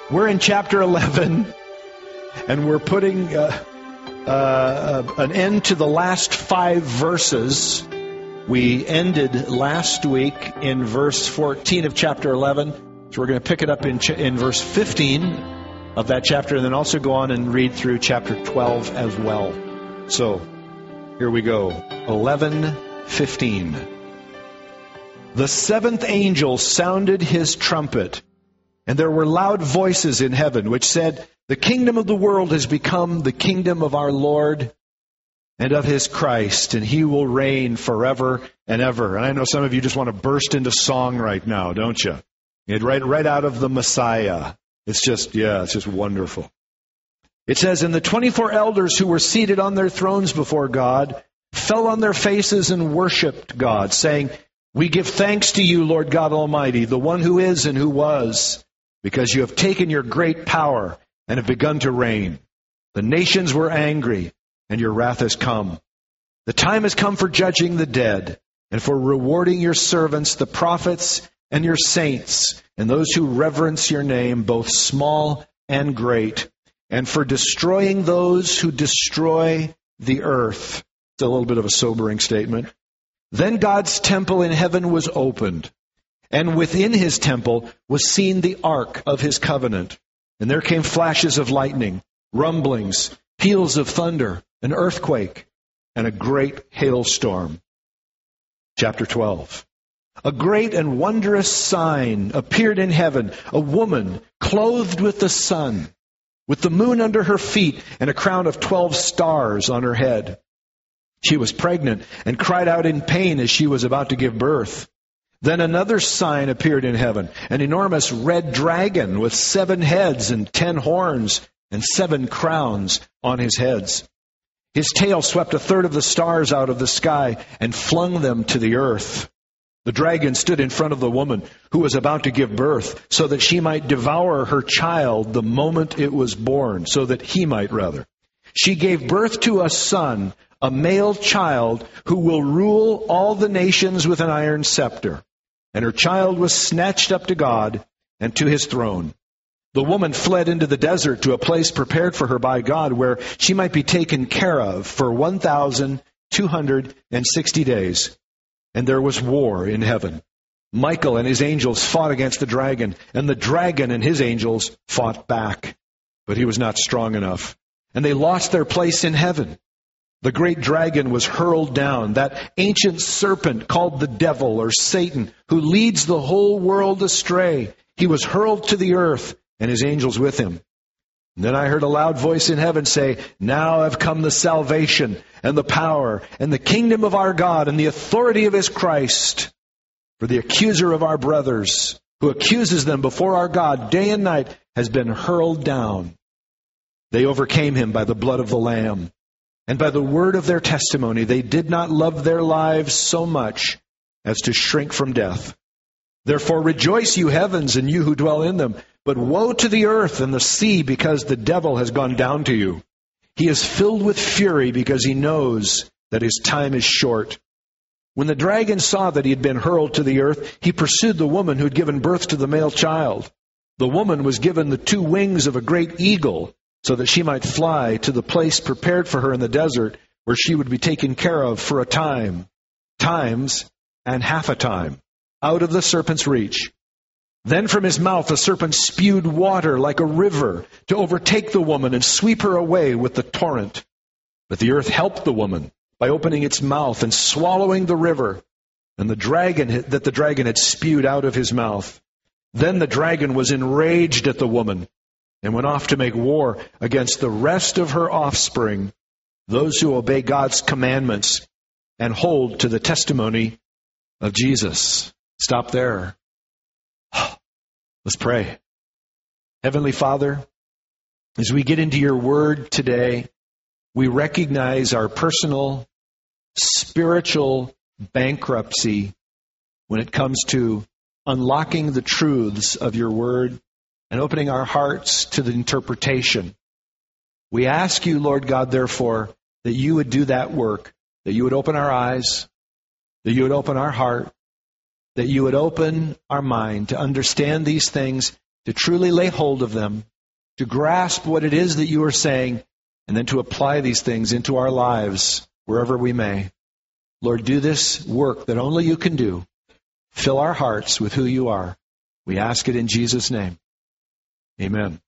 We're in chapter 11, and we're putting an end to the last 5 verses. We ended last week in verse 14 of chapter 11, so we're going to pick it up in verse 15 of that chapter, and then also go on and read through chapter 12 as well. So, here we go. 11:15. The 7th angel sounded his trumpet, and there were loud voices in heaven which said, "The kingdom of the world has become the kingdom of our Lord and of his Christ, and he will reign forever and ever." And I know some of you just want to burst into song right now, don't you? Right out of the Messiah. It's just wonderful. It says, "And the 24 elders who were seated on their thrones before God fell on their faces and worshipped God, saying, 'We give thanks to you, Lord God Almighty, the one who is and who was, because you have taken your great power and have begun to reign. The nations were angry, and your wrath has come. The time has come for judging the dead, and for rewarding your servants, the prophets, and your saints, and those who reverence your name, both small and great, and for destroying those who destroy the earth.'" It's a little bit of a sobering statement. "Then God's temple in heaven was opened, and within his temple was seen the ark of his covenant. And there came flashes of lightning, rumblings, peals of thunder, an earthquake, and a great hailstorm." Chapter 12. "A great and wondrous sign appeared in heaven, a woman clothed with the sun, with the moon under her feet, and a crown of 12 stars on her head. She was pregnant and cried out in pain as she was about to give birth. Then another sign appeared in heaven, an enormous red dragon with 7 heads and 10 horns and 7 crowns on his heads. His tail swept a third of the stars out of the sky and flung them to the earth. The dragon stood in front of the woman who was about to give birth, so that she might devour her child the moment it was born, so that he might rather. She gave birth to a son, a male child, who will rule all the nations with an iron scepter. And her child was snatched up to God and to his throne. The woman fled into the desert to a place prepared for her by God, where she might be taken care of for 1,260 days. And there was war in heaven. Michael and his angels fought against the dragon, and the dragon and his angels fought back. But he was not strong enough, and they lost their place in heaven. The great dragon was hurled down, that ancient serpent called the devil or Satan, who leads the whole world astray. He was hurled to the earth, and his angels with him. And then I heard a loud voice in heaven say, 'Now have come the salvation and the power and the kingdom of our God and the authority of his Christ. For the accuser of our brothers, who accuses them before our God day and night, has been hurled down. They overcame him by the blood of the Lamb, and by the word of their testimony. They did not love their lives so much as to shrink from death. Therefore rejoice, you heavens, and you who dwell in them. But woe to the earth and the sea, because the devil has gone down to you. He is filled with fury because he knows that his time is short.' When the dragon saw that he had been hurled to the earth, he pursued the woman who had given birth to the male child. The woman was given the 2 wings of a great eagle, so that she might fly to the place prepared for her in the desert, where she would be taken care of for a time, times, and half a time, out of the serpent's reach. Then from his mouth the serpent spewed water like a river to overtake the woman and sweep her away with the torrent. But the earth helped the woman by opening its mouth and swallowing the river, and the dragon had spewed out of his mouth. Then the dragon was enraged at the woman, and went off to make war against the rest of her offspring, those who obey God's commandments and hold to the testimony of Jesus." Stop there. Let's pray. Heavenly Father, as we get into your word today, we recognize our personal, spiritual bankruptcy when it comes to unlocking the truths of your word and opening our hearts to the interpretation. We ask you, Lord God, therefore, that you would do that work, that you would open our eyes, that you would open our heart, that you would open our mind to understand these things to truly lay hold of them, to grasp what it is that you are saying, and then to apply these things into our lives wherever we may. Lord, do this work that only you can do. Fill our hearts with who you are. We ask it in Jesus' name. Amen.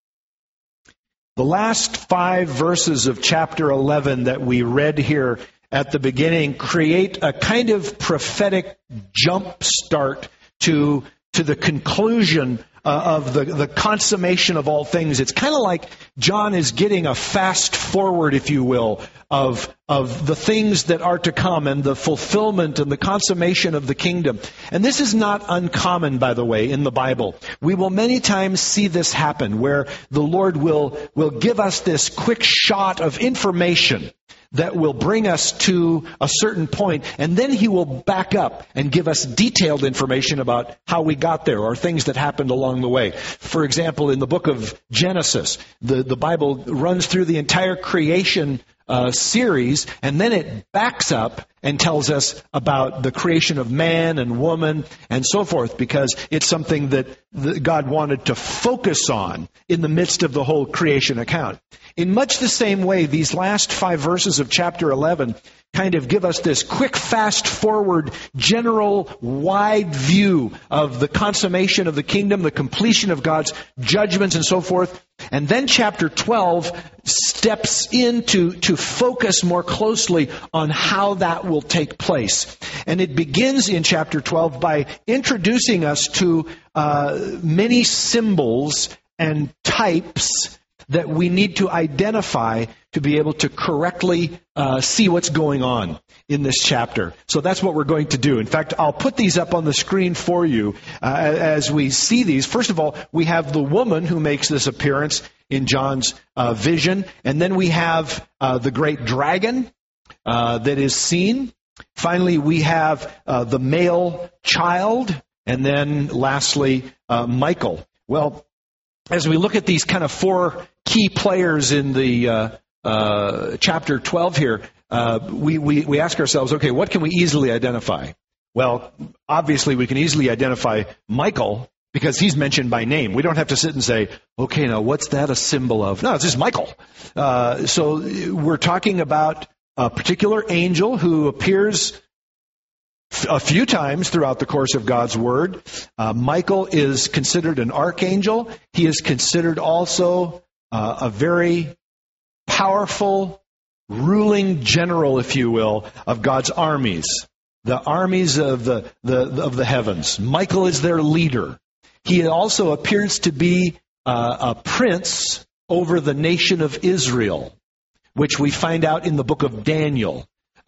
The last 5 verses of chapter 11 that we read here at the beginning create a kind of prophetic jump start to the conclusion of the consummation of all things. It's kind of like John is getting a fast forward, if you will, of the things that are to come and the fulfillment and the consummation of the kingdom. And this is not uncommon, by the way, in the Bible. We will many times see this happen, where the Lord will give us this quick shot of information that will bring us to a certain point, and then he will back up and give us detailed information about how we got there or things that happened along the way. For example, in the book of Genesis, the Bible runs through the entire creation series, and then it backs up and tells us about the creation of man and woman and so forth, because it's something that God wanted to focus on in the midst of the whole creation account. In much the same way, these last 5 verses of chapter 11 kind of give us this quick, fast-forward, general, wide view of the consummation of the kingdom, the completion of God's judgments and so forth. And then chapter 12 steps in to focus more closely on how that will take place. And it begins in chapter 12 by introducing us to many symbols and types that we need to identify to be able to correctly see what's going on in this chapter. So that's what we're going to do. In fact, I'll put these up on the screen for you as we see these. First of all, we have the woman who makes this appearance in John's vision. And then we have the great dragon that is seen. Finally, we have the male child. And then lastly, Michael. Well, as we look at these kind of 4 key players in the chapter 12 here, we ask ourselves, okay, what can we easily identify? Well, obviously we can easily identify Michael because he's mentioned by name. We don't have to sit and say, okay, now what's that a symbol of? No, it's just Michael. So we're talking about a particular angel who appears a few times throughout the course of God's Word. Michael is considered an archangel. He is considered also a very powerful, ruling general, if you will, of God's armies, the armies of the heavens. Michael is their leader. He also appears to be a prince over the nation of Israel, which we find out in the book of Daniel.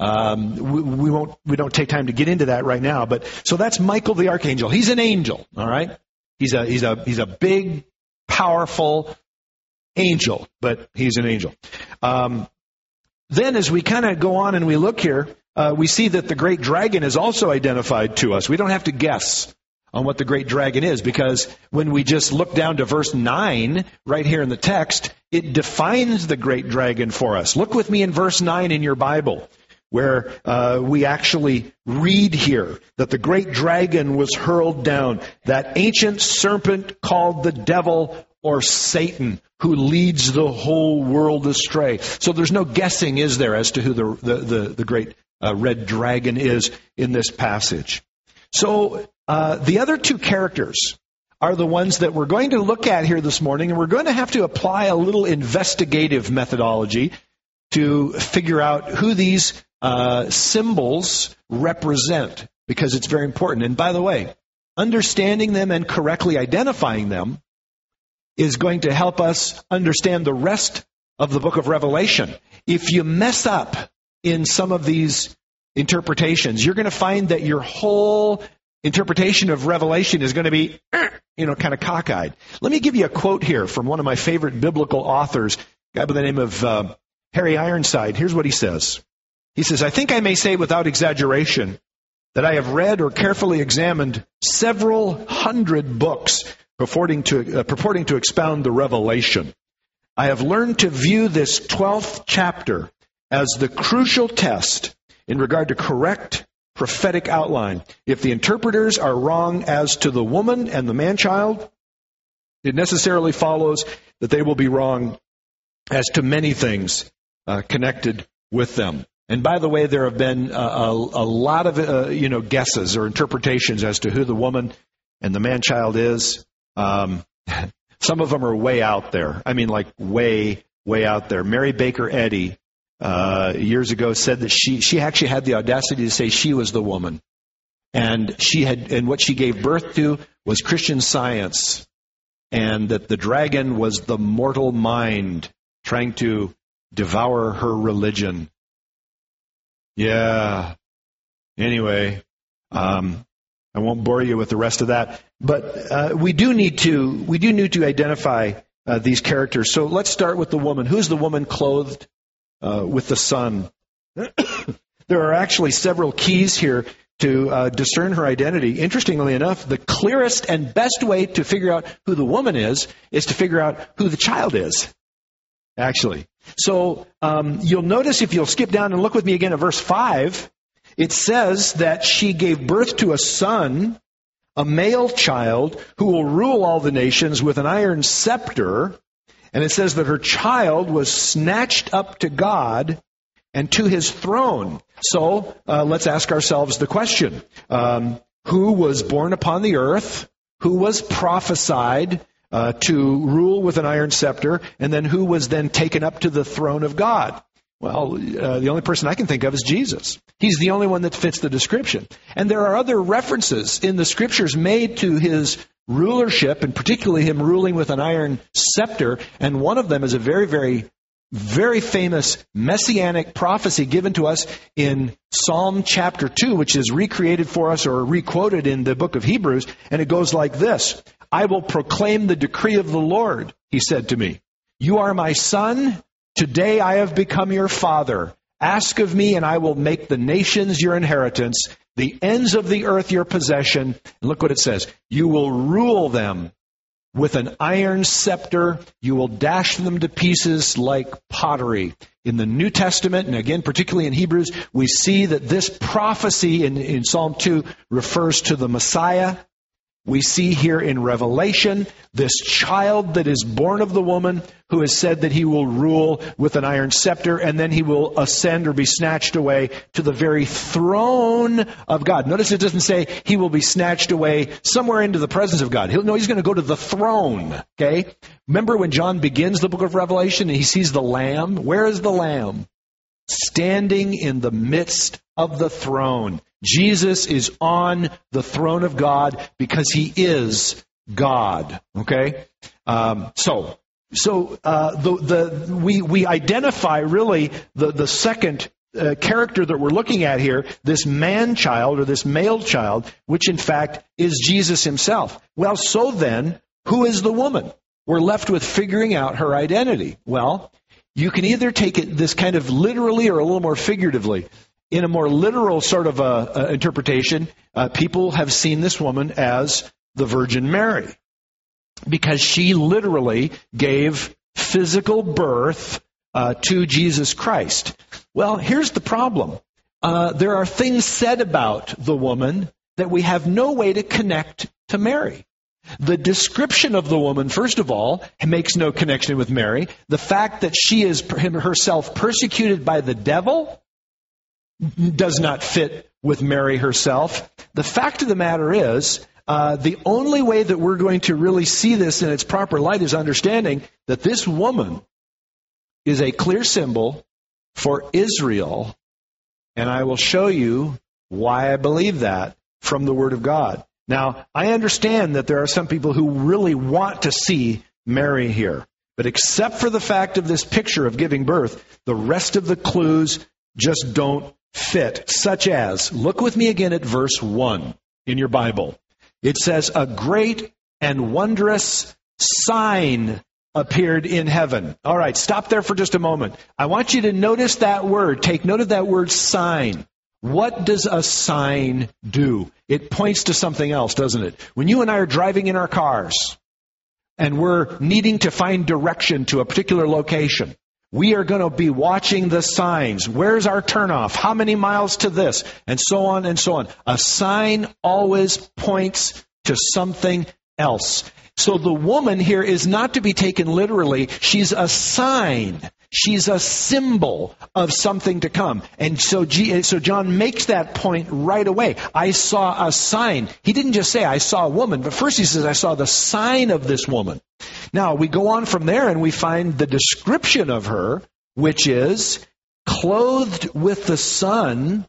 We don't take time to get into that right now, but so that's Michael the archangel. He's an angel, all right? He's a big, powerful angel, but he's an angel. Then as we kind of go on and we look here, we see that the great dragon is also identified to us. We don't have to guess on what the great dragon is, because when we just look down to verse 9, right here in the text, it defines the great dragon for us. Look with me in verse 9 in your Bible, where we actually read here that the great dragon was hurled down, that ancient serpent called the devil or Satan, who leads the whole world astray. So there's no guessing, is there, as to who the great red dragon is in this passage. So the other 2 characters are the ones that we're going to look at here this morning, and we're going to have to apply a little investigative methodology to figure out who these symbols represent, because it's very important. And by the way, understanding them and correctly identifying them is going to help us understand the rest of the book of Revelation. If you mess up in some of these interpretations, you're going to find that your whole interpretation of Revelation is going to be, kind of cockeyed. Let me give you a quote here from one of my favorite biblical authors, a guy by the name of Harry Ironside. Here's what he says. He says, I think I may say without exaggeration that I have read or carefully examined several hundred books purporting to expound the Revelation. I have learned to view this 12th chapter as the crucial test in regard to correct prophetic outline. If the interpreters are wrong as to the woman and the man-child, It necessarily follows that they will be wrong as to many things connected with them. And by the way, there have been a lot of guesses or interpretations as to who the woman and the man-child is. Some of them are way out there. I mean, like way out there. Mary Baker Eddy years ago said that she actually had the audacity to say she was the woman, and what she gave birth to was Christian Science, and that the dragon was the mortal mind trying to devour her religion. Yeah. Anyway, I won't bore you with the rest of that, but we do need to identify these characters. So let's start with the woman. Who's the woman clothed with the sun? There are actually several keys here to discern her identity. Interestingly enough, the clearest and best way to figure out who the woman is to figure out who the child is, actually. So you'll notice, if you'll skip down and look with me again at verse 5, it says that she gave birth to a son, a male child, who will rule all the nations with an iron scepter. And it says that her child was snatched up to God and to his throne. So let's ask ourselves the question, who was born upon the earth, who was prophesied to rule with an iron scepter, and then who was then taken up to the throne of God? Well, the only person I can think of is Jesus. He's the only one that fits the description. And there are other references in the Scriptures made to his rulership, and particularly him ruling with an iron scepter. And one of them is a very, very, very famous messianic prophecy given to us in Psalm chapter 2, which is recreated for us or requoted in the book of Hebrews. And it goes like this: I will proclaim the decree of the Lord, he said to me. You are my son. Today I have become your father. Ask of me, and I will make the nations your inheritance, the ends of the earth your possession. And look what it says. You will rule them with an iron scepter. You will dash them to pieces like pottery. In the New Testament, and again, particularly in Hebrews, we see that this prophecy in Psalm 2 refers to the Messiah. We see here in Revelation this child that is born of the woman who has said that he will rule with an iron scepter, and then he will ascend or be snatched away to the very throne of God. Notice it doesn't say he will be snatched away somewhere into the presence of God. He's going to go to the throne. Okay? Remember when John begins the book of Revelation and he sees the Lamb? Where is the Lamb? Standing in the midst of the throne. Jesus is on the throne of God because he is God. Okay, we identify really the second character that we're looking at here, this man-child or this male child, which in fact is Jesus himself. Well, so then, who is the woman? We're left with figuring out her identity. Well, you can either take it this kind of literally or a little more figuratively. In a more literal sort of interpretation, people have seen this woman as the Virgin Mary, because she literally gave physical birth to Jesus Christ. Well, here's the problem. There are things said about the woman that we have no way to connect to Mary. The description of the woman, first of all, makes no connection with Mary. The fact that she is herself persecuted by the devil does not fit with Mary herself. The fact of the matter is, the only way that we're going to really see this in its proper light is understanding that this woman is a clear symbol for Israel, and I will show you why I believe that from the Word of God. Now, I understand that there are some people who really want to see Mary here, but except for the fact of this picture of giving birth, the rest of the clues just don't fit, such as, look with me again at verse 1 in your Bible. It says, a great and wondrous sign appeared in heaven. All right, stop there for just a moment. I want you to notice that word. Take note of that word, sign. What does a sign do? It points to something else, doesn't it? When you and I are driving in our cars and we're needing to find direction to a particular location, we are going to be watching the signs. Where's our turnoff? How many miles to this? And so on and so on. A sign always points to something else. So the woman here is not to be taken literally. She's a sign. She's a symbol of something to come. And so John makes that point right away. I saw a sign. He didn't just say, I saw a woman, but first he says, I saw the sign of this woman. Now, we go on from there and we find the description of her, which is clothed with the sun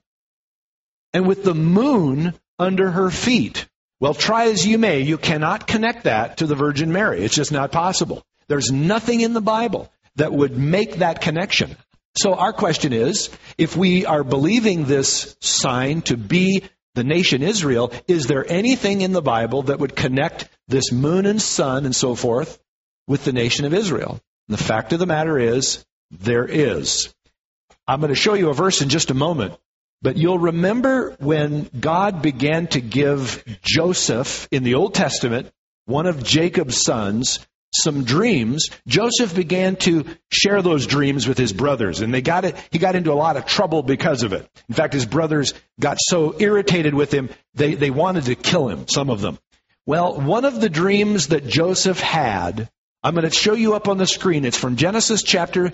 and with the moon under her feet. Well, try as you may, you cannot connect that to the Virgin Mary. It's just not possible. There's nothing in the Bible that would make that connection. So our question is, if we are believing this sign to be the nation Israel, is there anything in the Bible that would connect this moon and sun and so forth with the nation of Israel? And the fact of the matter is, there is. I'm going to show you a verse in just a moment, but you'll remember when God began to give Joseph in the Old Testament, one of Jacob's sons, some dreams. Joseph began to share those dreams with his brothers, and he got into a lot of trouble because of it. In fact, his brothers got so irritated with him, they wanted to kill him, some of them. Well, one of the dreams that Joseph had, I'm going to show you up on the screen. It's from Genesis chapter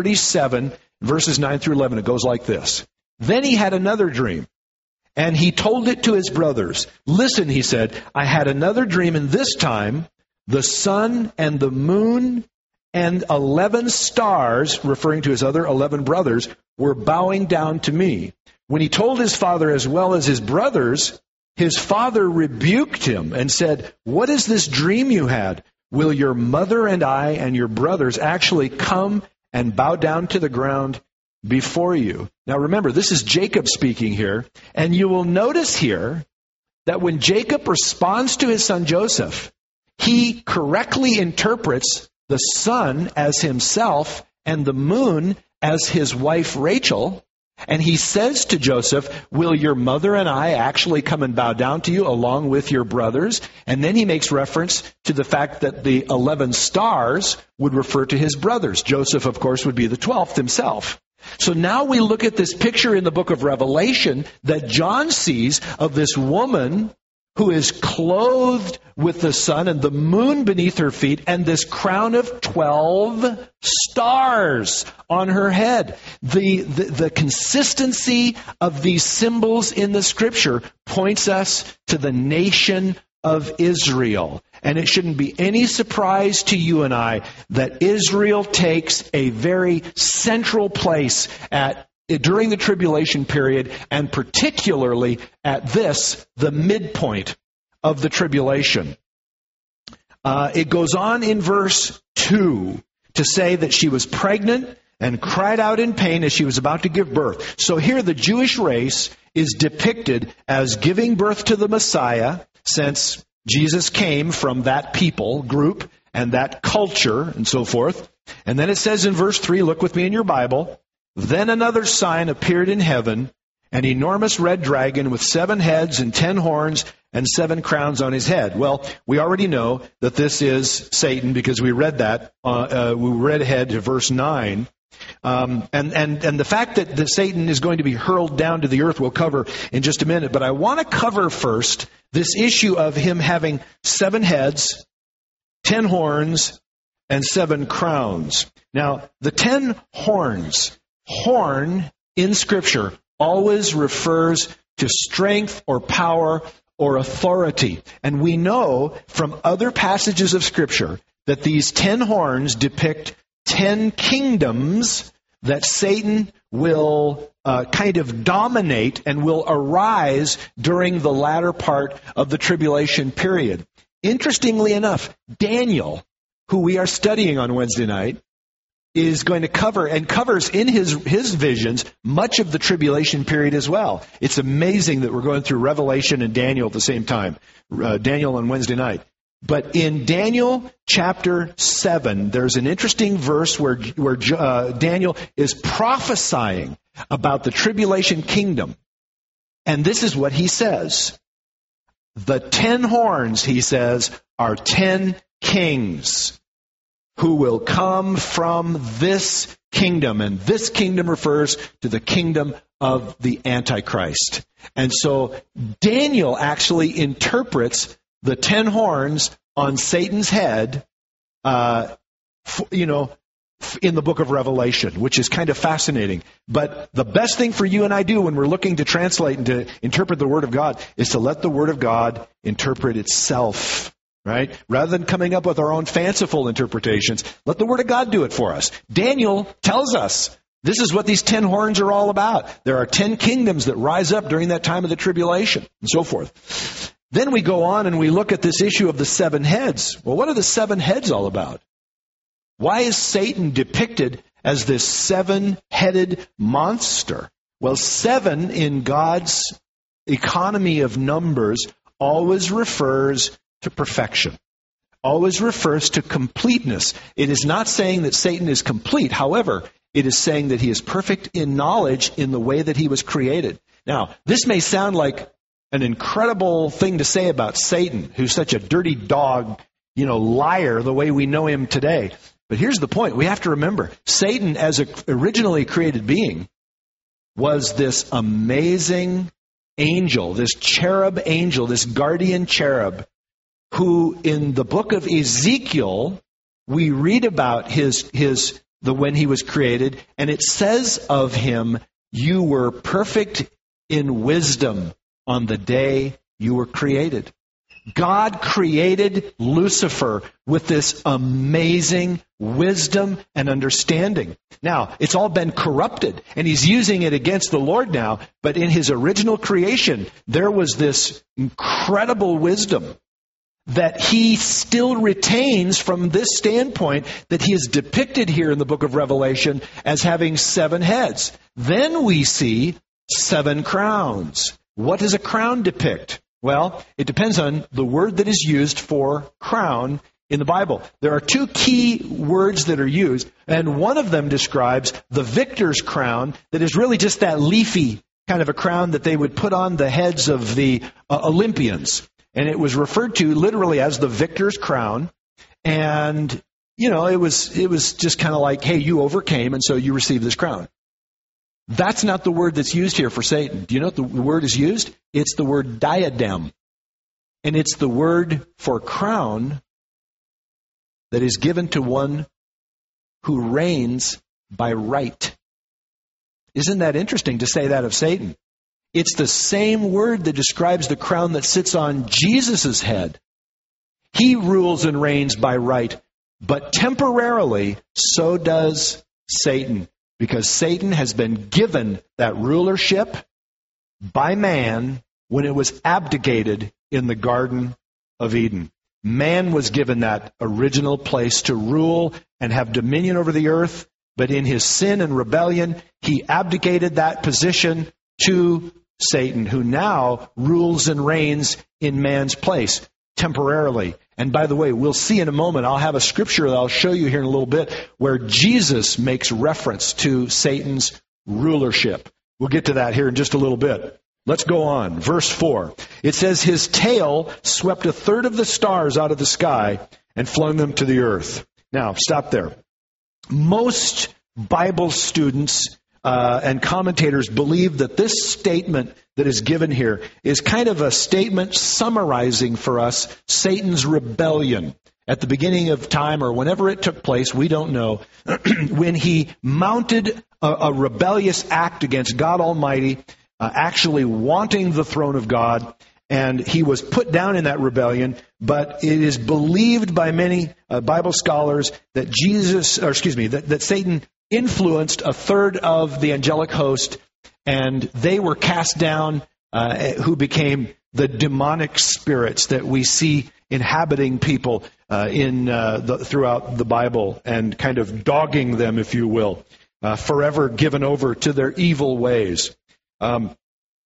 37, verses 9 through 11. It goes like this. Then he had another dream, and he told it to his brothers. Listen, he said, I had another dream, and this time the sun and the moon and 11 stars, referring to his other 11 brothers, were bowing down to me. When he told his father as well as his brothers, his father rebuked him and said, what is this dream you had? Will your mother and I and your brothers actually come and bow down to the ground before you? Now remember, this is Jacob speaking here, and you will notice here that when Jacob responds to his son Joseph, he correctly interprets the sun as himself and the moon as his wife Rachel. And he says to Joseph, will your mother and I actually come and bow down to you along with your brothers? And then he makes reference to the fact that the 11 stars would refer to his brothers. Joseph, of course, would be the 12th himself. So now we look at this picture in the book of Revelation that John sees of this woman who is clothed with the sun and the moon beneath her feet and this crown of 12 stars on her head. The consistency of these symbols in the Scripture points us to the nation of Israel. And it shouldn't be any surprise to you and I that Israel takes a very central place during the tribulation period, and particularly at the midpoint of the tribulation. It goes on in verse 2 to say that she was pregnant and cried out in pain as she was about to give birth. So here the Jewish race is depicted as giving birth to the Messiah, since Jesus came from that people group and that culture and so forth. And then it says in verse 3, look with me in your Bible, then another sign appeared in heaven, an enormous red dragon with 7 heads and 10 horns and 7 crowns on his head. Well, we already know that this is Satan because we read that. We read ahead to verse 9. And the fact that Satan is going to be hurled down to the earth we'll cover in just a minute. But I want to cover first this issue of him having 7 heads, 10 horns, and 7 crowns. Now, the 10 horns. Horn in Scripture always refers to strength or power or authority. And we know from other passages of Scripture that these 10 horns depict 10 kingdoms that Satan will kind of dominate and will arise during the latter part of the tribulation period. Interestingly enough, Daniel, who we are studying on Wednesday night, is going to cover and covers in his visions much of the tribulation period as well. It's amazing that we're going through Revelation and Daniel at the same time, Daniel on Wednesday night. But in Daniel chapter 7, there's an interesting verse where Daniel is prophesying about the tribulation kingdom. And this is what he says. The 10 horns, he says, are 10 kings who will come from this kingdom. And this kingdom refers to the kingdom of the Antichrist. And so Daniel actually interprets the 10 horns on Satan's head, in the book of Revelation, which is kind of fascinating. But the best thing for you and I do when we're looking to translate and to interpret the Word of God is to let the Word of God interpret itself, right? Rather than coming up with our own fanciful interpretations, let the Word of God do it for us. Daniel tells us this is what these 10 horns are all about. There are 10 kingdoms that rise up during that time of the tribulation, and so forth. Then we go on and we look at this issue of the 7 heads. Well, what are the 7 heads all about? Why is Satan depicted as this 7-headed monster? Well, 7 in God's economy of numbers always refers to perfection, always refers to completeness. It is not saying that Satan is complete. However, it is saying that he is perfect in knowledge in the way that he was created. Now, this may sound like an incredible thing to say about Satan, who's such a dirty dog, liar the way we know him today. But here's the point. We have to remember, Satan, as an originally created being, was this amazing angel, this cherub angel, this guardian cherub, who in the book of Ezekiel, we read about when he was created, and it says of him, you were perfect in wisdom on the day you were created. God created Lucifer with this amazing wisdom and understanding. Now, it's all been corrupted, and he's using it against the Lord now, but in his original creation, there was this incredible wisdom that he still retains from this standpoint that he is depicted here in the book of Revelation as having 7 heads. Then we see 7 crowns. What does a crown depict? Well, it depends on the word that is used for crown in the Bible. There are 2 key words that are used, and one of them describes the victor's crown that is really just that leafy kind of a crown that they would put on the heads of the Olympians. And it was referred to literally as the victor's crown. And, it was just kind of like, hey, you overcame, and so you received this crown. That's not the word that's used here for Satan. Do you know what the word is used? It's the word diadem. And it's the word for crown that is given to one who reigns by right. Isn't that interesting to say that of Satan? It's the same word that describes the crown that sits on Jesus' head. He rules and reigns by right, but temporarily, so does Satan. Because Satan has been given that rulership by man when it was abdicated in the Garden of Eden. Man was given that original place to rule and have dominion over the earth, but in his sin and rebellion, he abdicated that position to Satan, who now rules and reigns in man's place temporarily. And by the way, we'll see in a moment, I'll have a scripture that I'll show you here in a little bit where Jesus makes reference to Satan's rulership. We'll get to that here in just a little bit. Let's go on. Verse 4. It says, his tail swept 1/3 of the stars out of the sky and flung them to the earth. Now, stop there. Most Bible students and commentators believe that this statement that is given here is kind of a statement summarizing for us Satan's rebellion at the beginning of time or whenever it took place, we don't know, when he mounted a rebellious act against God Almighty, actually wanting the throne of God, and he was put down in that rebellion. But it is believed by many Bible scholars that that Satan influenced 1/3 of the angelic host, and they were cast down, who became the demonic spirits that we see inhabiting people throughout the Bible and kind of dogging them, if you will, forever given over to their evil ways. And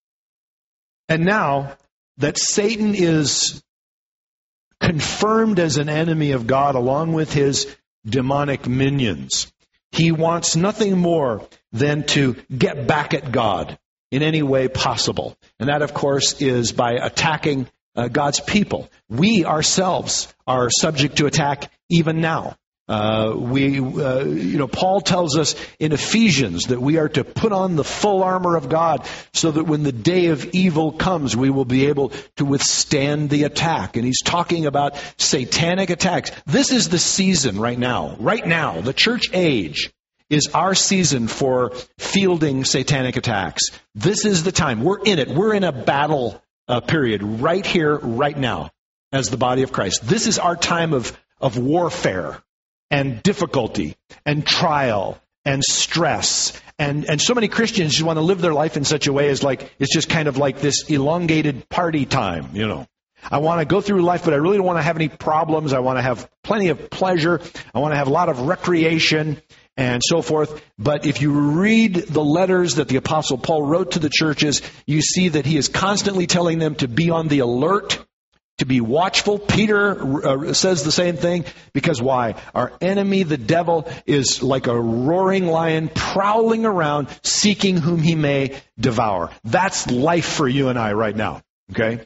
now that Satan is confirmed as an enemy of God along with his demonic minions, he wants nothing more than to get back at God in any way possible. And that, of course, is by attacking God's people. We ourselves are subject to attack even now. Paul tells us in Ephesians that we are to put on the full armor of God so that when the day of evil comes, we will be able to withstand the attack. And he's talking about satanic attacks. This is the season right now. Right now, the church age is our season for fielding satanic attacks. This is the time. We're in it. We're in a battle period right here, right now, as the body of Christ. This is our time of warfare and difficulty and trial and stress. And so many Christians just want to live their life in such a way as like it's just kind of like this elongated party time, I want to go through life, but I really don't want to have any problems. I want to have plenty of pleasure. I want to have a lot of recreation and so forth. But if you read the letters that the Apostle Paul wrote to the churches, you see that he is constantly telling them to be on the alert, to be watchful. Peter says the same thing, because why? Our enemy, the devil, is like a roaring lion prowling around, seeking whom he may devour. That's life for you and I right now, okay?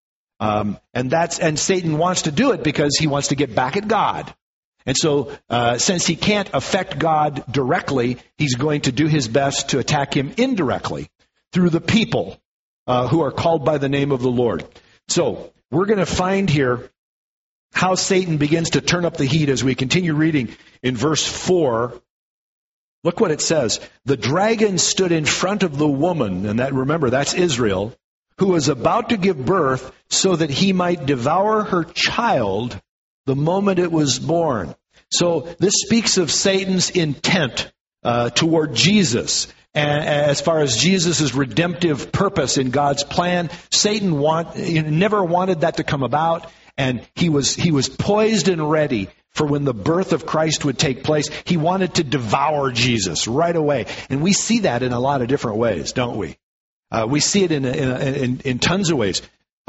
And Satan wants to do it because he wants to get back at God. And so, since he can't affect God directly, he's going to do his best to attack him indirectly through the people who are called by the name of the Lord. So, we're going to find here how Satan begins to turn up the heat as we continue reading in verse 4. Look what it says. The dragon stood in front of the woman, and that's Israel, who was about to give birth so that he might devour her child the moment it was born. So this speaks of Satan's intent toward Jesus. And as far as Jesus' redemptive purpose in God's plan, Satan never wanted that to come about, and he was poised and ready for when the birth of Christ would take place. He wanted to devour Jesus right away. And we see that in a lot of different ways, don't we? We see it in tons of ways.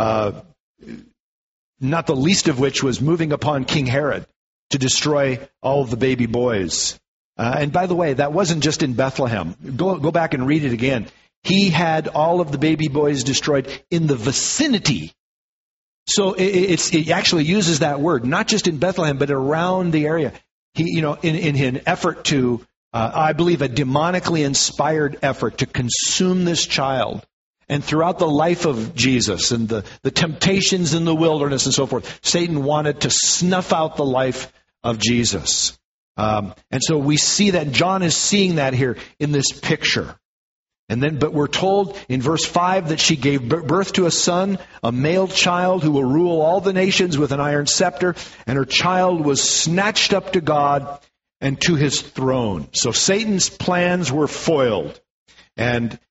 Not the least of which was moving upon King Herod to destroy all of the baby boys. And by the way, that wasn't just in Bethlehem. Go back and read it again. He had all of the baby boys destroyed in the vicinity. So it actually uses that word, not just in Bethlehem, but around the area. He, in an effort to, I believe, a demonically inspired effort to consume this child. And throughout the life of Jesus and the temptations in the wilderness and so forth, Satan wanted to snuff out the life of Jesus. And so we see that John is seeing that here in this picture. But we're told in verse 5 that she gave birth to a son, a male child who will rule all the nations with an iron scepter, and her child was snatched up to God and to his throne. So Satan's plans were foiled. And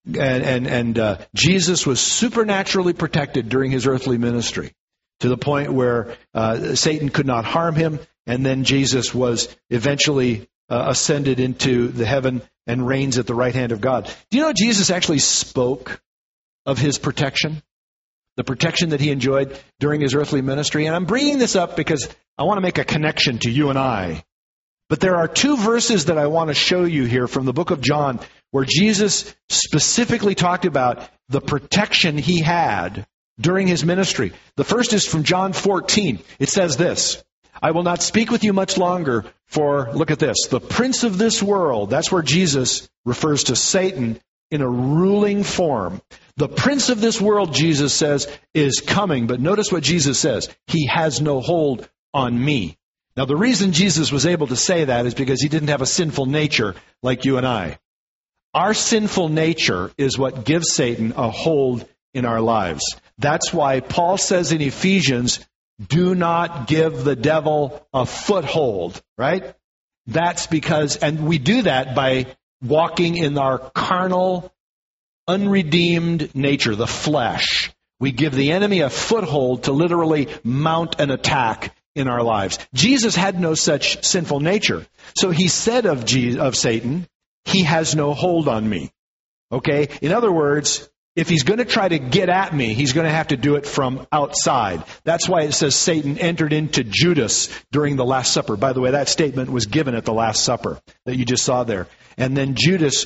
Jesus was supernaturally protected during his earthly ministry to the point where Satan could not harm him. And then Jesus was eventually ascended into the heaven and reigns at the right hand of God. Do you know Jesus actually spoke of his protection? The protection that he enjoyed during his earthly ministry. And I'm bringing this up because I want to make a connection to you and I. But there are two verses that I want to show you here from the book of John where Jesus specifically talked about the protection he had during his ministry. The first is from John 14. It says this, I will not speak with you much longer for, look at this, the prince of this world. That's where Jesus refers to Satan in a ruling form. The prince of this world, Jesus says, is coming. But notice what Jesus says. He has no hold on me. Now, the reason Jesus was able to say that is because he didn't have a sinful nature like you and I. Our sinful nature is what gives Satan a hold in our lives. That's why Paul says in Ephesians, do not give the devil a foothold, right? That's because, and we do that by walking in our carnal, unredeemed nature, the flesh. We give the enemy a foothold to literally mount an attack in our lives. Jesus had no such sinful nature. So he said of Satan, he has no hold on me. Okay? In other words, if he's going to try to get at me, he's going to have to do it from outside. That's why it says Satan entered into Judas during the Last Supper. By the way, that statement was given at the Last Supper that you just saw there. And then Judas,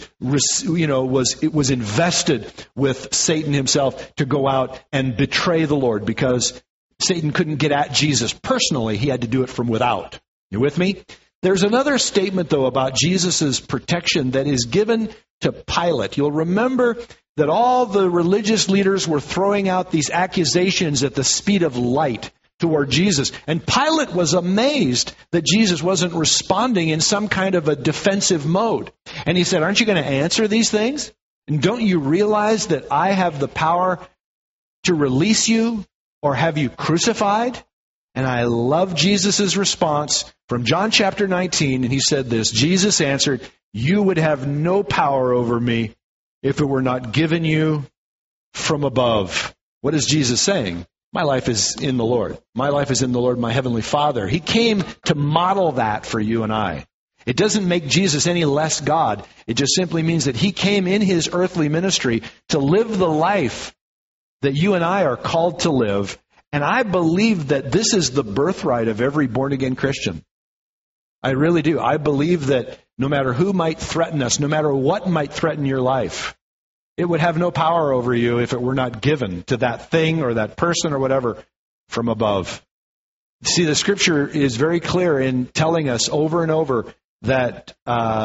was invested with Satan himself to go out and betray the Lord because Satan couldn't get at Jesus personally. He had to do it from without. You with me? There's another statement, though, about Jesus' protection that is given to Pilate. You'll remember that all the religious leaders were throwing out these accusations at the speed of light toward Jesus. And Pilate was amazed that Jesus wasn't responding in some kind of a defensive mode. And he said, aren't you going to answer these things? And don't you realize that I have the power to release you or have you crucified? And I love Jesus' response from John chapter 19. And he said this, Jesus answered, you would have no power over me if it were not given you from above. What is Jesus saying? My life is in the Lord. My life is in the Lord, my heavenly Father. He came to model that for you and I. It doesn't make Jesus any less God. It just simply means that he came in his earthly ministry to live the life that you and I are called to live. And I believe that this is the birthright of every born-again Christian. I really do. I believe that no matter who might threaten us, no matter what might threaten your life, it would have no power over you if it were not given to that thing or that person or whatever from above. See, the Scripture is very clear in telling us over and over that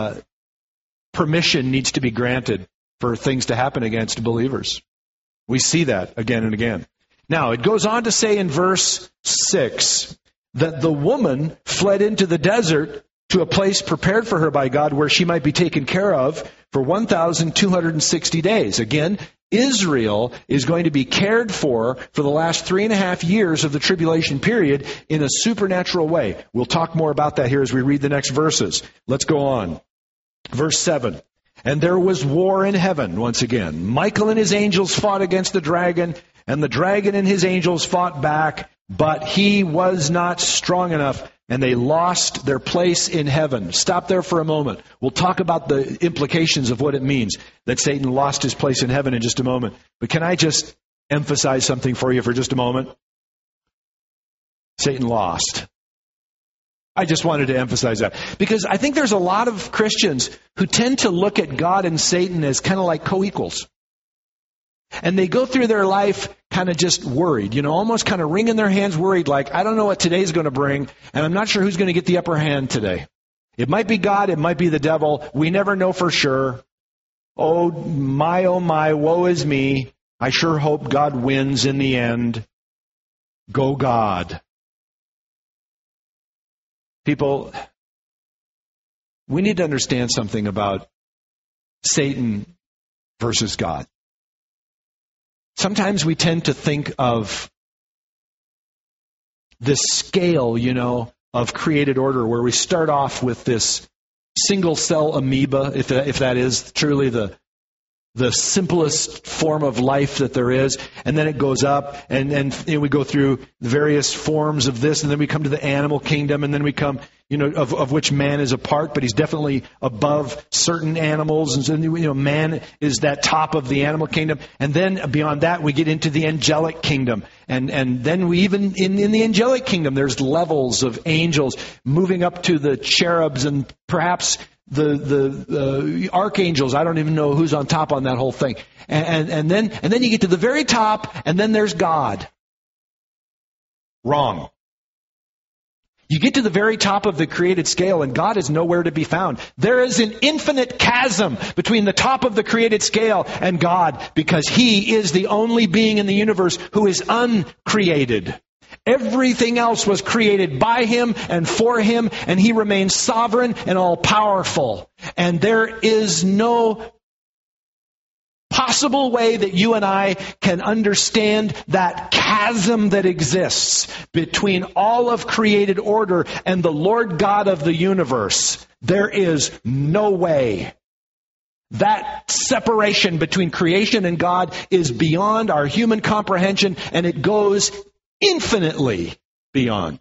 permission needs to be granted for things to happen against believers. We see that again and again. Now, it goes on to say in verse 6 that the woman fled into the desert to a place prepared for her by God where she might be taken care of for 1,260 days. Again, Israel is going to be cared for the last 3.5 years of the tribulation period in a supernatural way. We'll talk more about that here as we read the next verses. Let's go on. Verse 7. And there was war in heaven once again. Michael and his angels fought against the dragon, and the dragon and his angels fought back, but he was not strong enough, and they lost their place in heaven. Stop there for a moment. We'll talk about the implications of what it means that Satan lost his place in heaven in just a moment. But can I just emphasize something for you for just a moment? Satan lost. I just wanted to emphasize that. Because I think there's a lot of Christians who tend to look at God and Satan as kind of like co-equals. And they go through their life kind of just worried, almost kind of wringing their hands worried, like, I don't know what today's going to bring, and I'm not sure who's going to get the upper hand today. It might be God, it might be the devil. We never know for sure. Oh my, woe is me. I sure hope God wins in the end. Go God. People, we need to understand something about Satan versus God. Sometimes we tend to think of this scale, of created order where we start off with this single cell amoeba, if that is truly the simplest form of life that there is, and then it goes up, and we go through the various forms of this, and then we come to the animal kingdom, and then we come, of which man is a part, but he's definitely above certain animals, and so, man is that top of the animal kingdom, and then beyond that we get into the angelic kingdom, and then we even in the angelic kingdom there's levels of angels moving up to the cherubs and perhaps the archangels. I don't even know who's on top on that whole thing. And then you get to the very top, and then there's God. Wrong. You get to the very top of the created scale, and God is nowhere to be found. There is an infinite chasm between the top of the created scale and God, because He is the only being in the universe who is uncreated. Everything else was created by Him and for Him, and He remains sovereign and all-powerful. And there is no possible way that you and I can understand that chasm that exists between all of created order and the Lord God of the universe. There is no way. That separation between creation and God is beyond our human comprehension, and it goes infinitely beyond.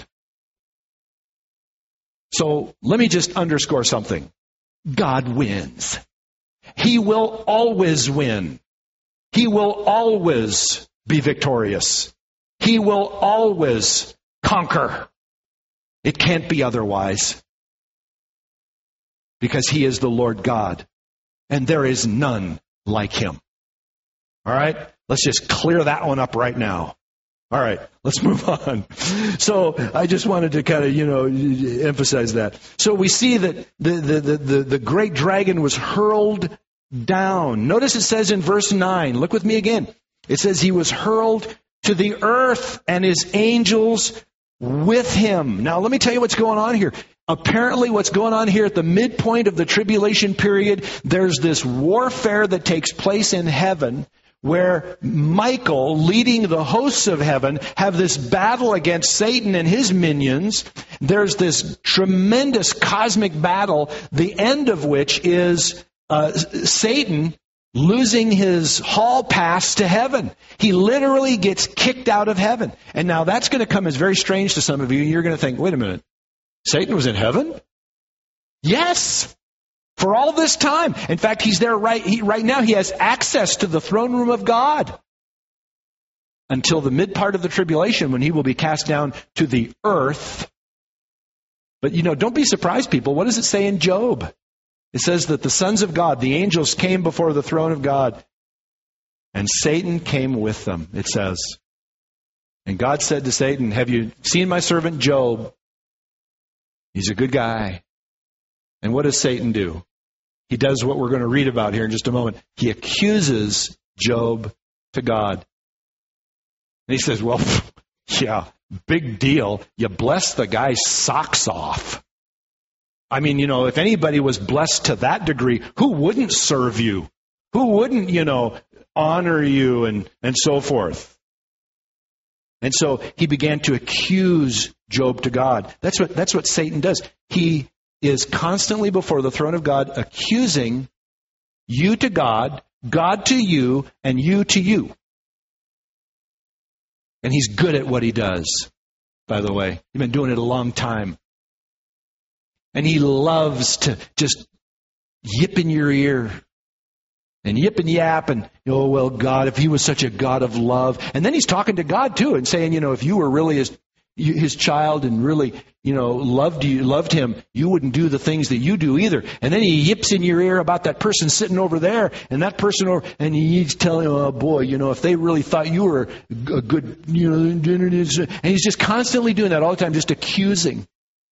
So let me just underscore something. God wins. He will always win. He will always be victorious. He will always conquer. It can't be otherwise. Because He is the Lord God. And there is none like Him. All right? Let's just clear that one up right now. All right, let's move on. So I just wanted to kind of, emphasize that. So we see that the great dragon was hurled down. Notice it says in verse 9, look with me again. It says he was hurled to the earth and his angels with him. Now let me tell you what's going on here. Apparently what's going on here at the midpoint of the tribulation period, there's this warfare that takes place in heaven where Michael, leading the hosts of heaven, have this battle against Satan and his minions. There's this tremendous cosmic battle, the end of which is Satan losing his hall pass to heaven. He literally gets kicked out of heaven. And now that's going to come as very strange to some of you. You're going to think, wait a minute, Satan was in heaven? Yes. For all this time. In fact, he's there right now. He has access to the throne room of God until the mid part of the tribulation when he will be cast down to the earth. But, don't be surprised, people. What does it say in Job? It says that the sons of God, the angels, came before the throne of God, and Satan came with them, it says. And God said to Satan, have you seen my servant Job? He's a good guy. And what does Satan do? He does what we're going to read about here in just a moment. He accuses Job to God. And he says, well, yeah, big deal. You blessed the guy's socks off. I mean, if anybody was blessed to that degree, who wouldn't serve you? Who wouldn't, honor you and so forth? And so he began to accuse Job to God. That's what Satan does. He is constantly before the throne of God accusing you to God, God to you, and you to you. And he's good at what he does, by the way. He's been doing it a long time. And he loves to just yip in your ear and yip and yap and, oh, well, God, if he was such a God of love. And then he's talking to God, too, and saying, if you were really his child and really, loved him, you wouldn't do the things that you do either. And then he yips in your ear about that person sitting over there and that person over, and he's telling, oh boy, if they really thought you were a good, and he's just constantly doing that all the time, just accusing.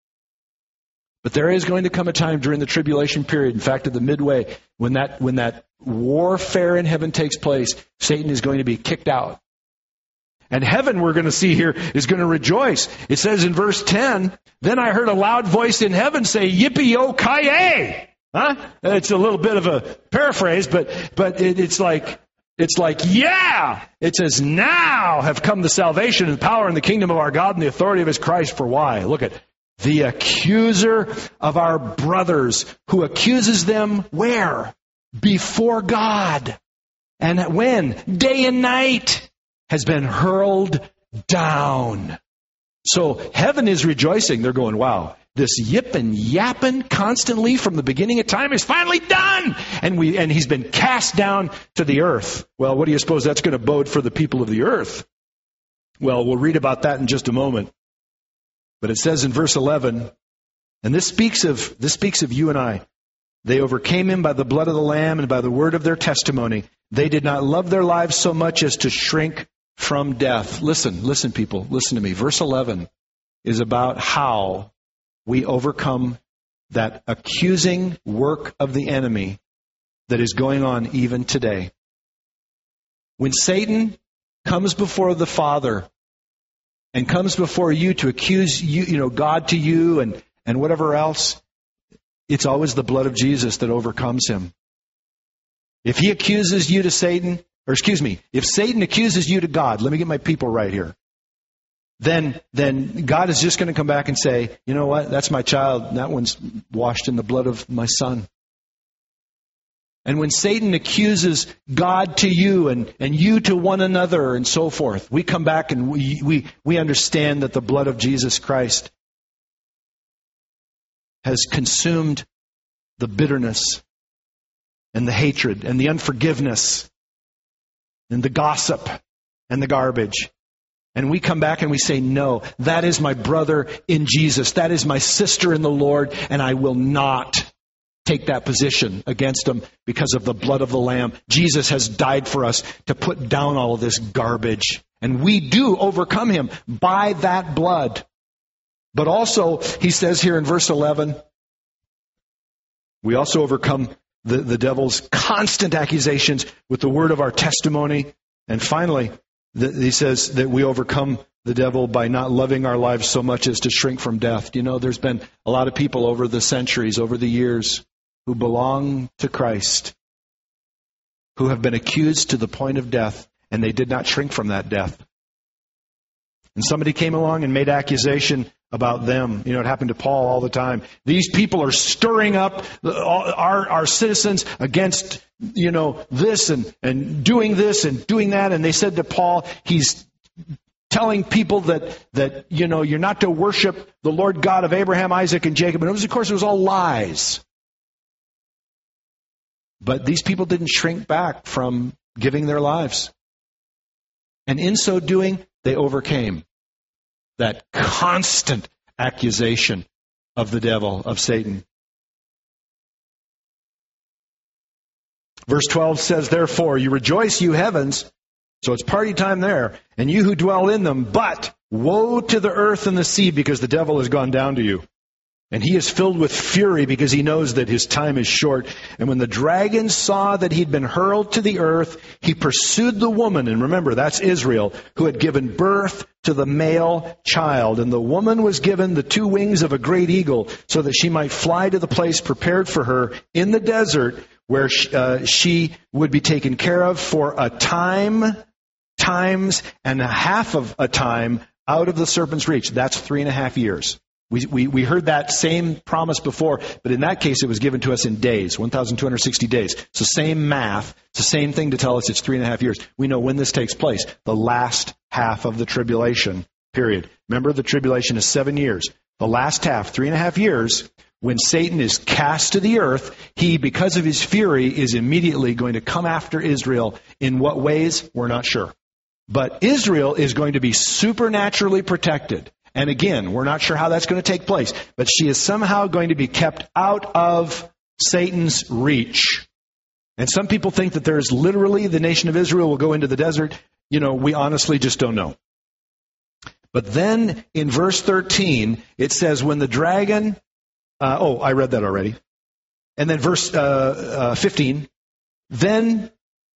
But there is going to come a time during the tribulation period, in fact, at the midway, when that warfare in heaven takes place, Satan is going to be kicked out. And heaven, we're going to see here, is going to rejoice. It says in verse 10, then I heard a loud voice in heaven say, yippee-yo-ki-yay! Huh? It's a little bit of a paraphrase, but it's like, yeah! It says, now have come the salvation and power and the kingdom of our God and the authority of his Christ. For why? Look at the accuser of our brothers, who accuses them where? Before God. And when? Day and night, has been hurled down. So heaven is rejoicing. They're going, wow, this yipping, yapping constantly from the beginning of time is finally done. And he's been cast down to the earth. Well, what do you suppose that's going to bode for the people of the earth? Well, we'll read about that in just a moment. But it says in verse 11, and this speaks of you and I. They overcame him by the blood of the Lamb and by the word of their testimony. They did not love their lives so much as to shrink from death. Listen, people, listen to me. Verse 11 is about how we overcome that accusing work of the enemy that is going on even today. When Satan comes before the Father and comes before you to accuse you, God to you and whatever else, it's always the blood of Jesus that overcomes him. If he accuses you to Satan, if Satan accuses you to God, let me get my people right here, then God is just going to come back and say, you know what, that's my child, that one's washed in the blood of my son. And when Satan accuses God to you and you to one another and so forth, we come back and we understand that the blood of Jesus Christ has consumed the bitterness and the hatred and the unforgiveness and the gossip and the garbage. And we come back and we say, no, that is my brother in Jesus. That is my sister in the Lord, and I will not take that position against them because of the blood of the Lamb. Jesus has died for us to put down all of this garbage And we do overcome him by that blood. But also, he says here in verse 11, we also overcome the devil's constant accusations with the word of our testimony. And finally, he says that we overcome the devil by not loving our lives so much as to shrink from death. You know, there's been a lot of people over the centuries, over the years, who belong to Christ, who have been accused to the point of death, and they did not shrink from that death. And somebody came along and made accusation about them. You know, it happened to Paul all the time. These people are stirring up our citizens against, you know, this and doing this and doing that. And they said to Paul, he's telling people that, you know, you're not to worship the Lord God of Abraham, Isaac, and Jacob. And of course, it was all lies. But these people didn't shrink back from giving their lives. And in so doing, they overcame that constant accusation of the devil, of Satan. Verse 12 says, therefore, you rejoice, you heavens. So it's party time there. And you who dwell in them. But woe to the earth and the sea, because the devil has gone down to you. And he is filled with fury because he knows that his time is short. And when the dragon saw that he'd been hurled to the earth, he pursued the woman, and remember, that's Israel, who had given birth to the male child. And the woman was given the 2 wings of a great eagle, so that she might fly to the place prepared for her in the desert, where she would be taken care of for a time, times, and a half of a time out of the serpent's reach. That's 3.5 years. We heard that same promise before, but in that case it was given to us in days, 1,260 days. So same math, it's the same thing to tell us it's 3.5 years. We know when this takes place, the last half of the tribulation period. Remember, the tribulation is 7 years. The last half, 3.5 years, when Satan is cast to the earth, he, because of his fury, is immediately going to come after Israel. In what ways? We're not sure. But Israel is going to be supernaturally protected. And again, we're not sure how that's going to take place, but she is somehow going to be kept out of Satan's reach. And some people think that there's literally the nation of Israel will go into the desert. You know, we honestly just don't know. But then in verse 13, it says, when the dragon, I read that already. And then verse 15, then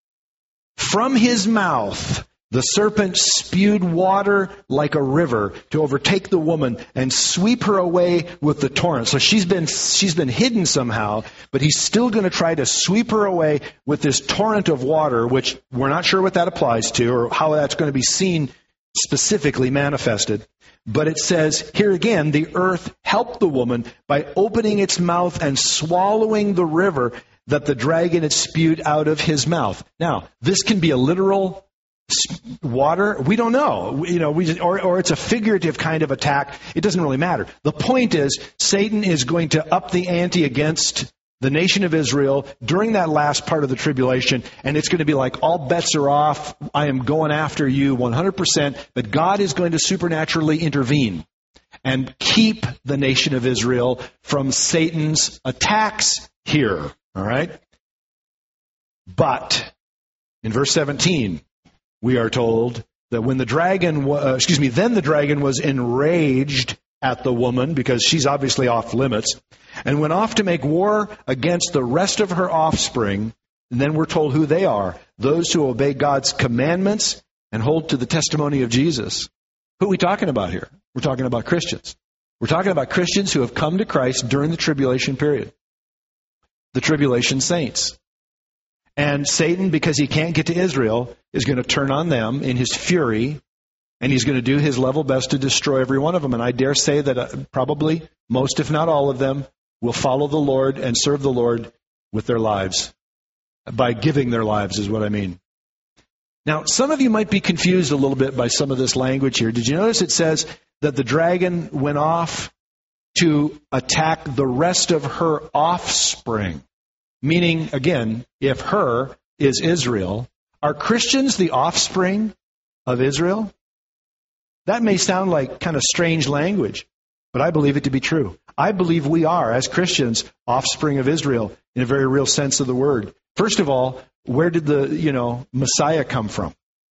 from his mouth the serpent spewed water like a river to overtake the woman and sweep her away with the torrent. So she's been hidden somehow, but he's still going to try to sweep her away with this torrent of water, which we're not sure what that applies to or how that's going to be seen specifically manifested. But it says, here again, the earth helped the woman by opening its mouth and swallowing the river that the dragon had spewed out of his mouth. Now, this can be a literal water. We don't know. You know, or it's a figurative kind of attack. It doesn't really matter. The point is, Satan is going to up the ante against the nation of Israel during that last part of the tribulation, and it's going to be like all bets are off. I am going after you 100%, but God is going to supernaturally intervene and keep the nation of Israel from Satan's attacks here. All right? But in verse 17, we are told that when the dragon, then the dragon was enraged at the woman, because she's obviously off limits, and went off to make war against the rest of her offspring. And then we're told who they are: those who obey God's commandments and hold to the testimony of Jesus. Who are we talking about here? We're talking about Christians. We're talking about Christians who have come to Christ during the tribulation period. The tribulation saints. And Satan, because he can't get to Israel, is going to turn on them in his fury, and he's going to do his level best to destroy every one of them. And I dare say that probably most, if not all of them, will follow the Lord and serve the Lord with their lives. By giving their lives is what I mean. Now, some of you might be confused a little bit by some of this language here. Did you notice it says that the dragon went off to attack the rest of her offspring? Meaning, again, if her is Israel, are Christians the offspring of Israel? That may sound like kind of strange language, but I believe it to be true. I believe we are, as Christians, offspring of Israel in a very real sense of the word. First of all, where did the, Messiah come from?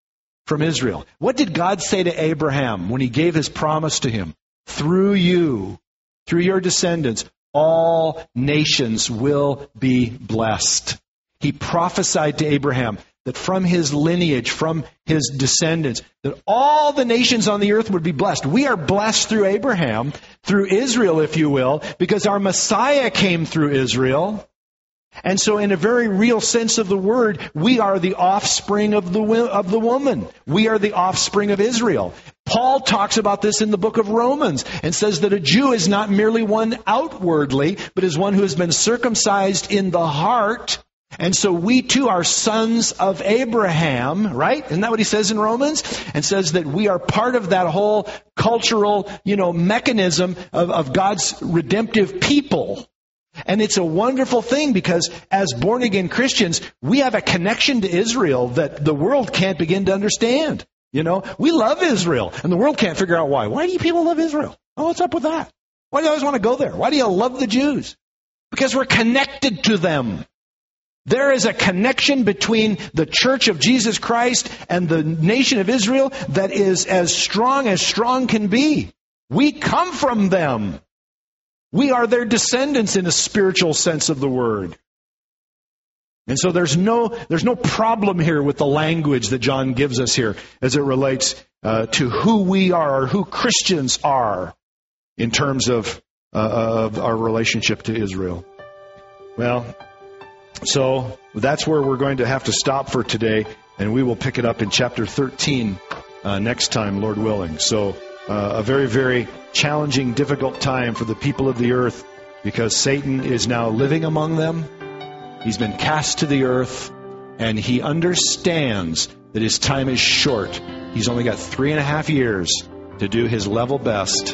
from Israel. What did God say to Abraham when he gave his promise to him? Through you, through your descendants, all nations will be blessed. He prophesied to Abraham that from his lineage, from his descendants, that all the nations on the earth would be blessed. We are blessed through Abraham, through Israel, if you will, because our Messiah came through Israel. And so in a very real sense of the word, we are the offspring of the woman. We are the offspring of Israel. Paul talks about this in the book of Romans and says that a Jew is not merely one outwardly, but is one who has been circumcised in the heart. And so we too are sons of Abraham, right? Isn't that what he says in Romans? And says that we are part of that whole cultural, mechanism of God's redemptive people. And it's a wonderful thing because as born-again Christians, we have a connection to Israel that the world can't begin to understand. We love Israel, and the world can't figure out why. Why do you people love Israel? Oh, what's up with that? Why do you always want to go there? Why do you love the Jews? Because we're connected to them. There is a connection between the Church of Jesus Christ and the nation of Israel that is as strong can be. We come from them. We are their descendants in a spiritual sense of the word. And so there's no problem here with the language that John gives us here as it relates to who we are, or who Christians are, in terms of our relationship to Israel. Well, so that's where we're going to have to stop for today, and we will pick it up in chapter 13 next time, Lord willing. So a very, very challenging, difficult time for the people of the earth because Satan is now living among them. He's been cast to the earth, and he understands that his time is short. He's only got 3.5 years to do his level best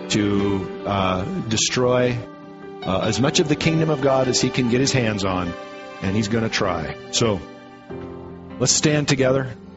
to destroy as much of the kingdom of God as he can get his hands on, and he's going to try. So let's stand together.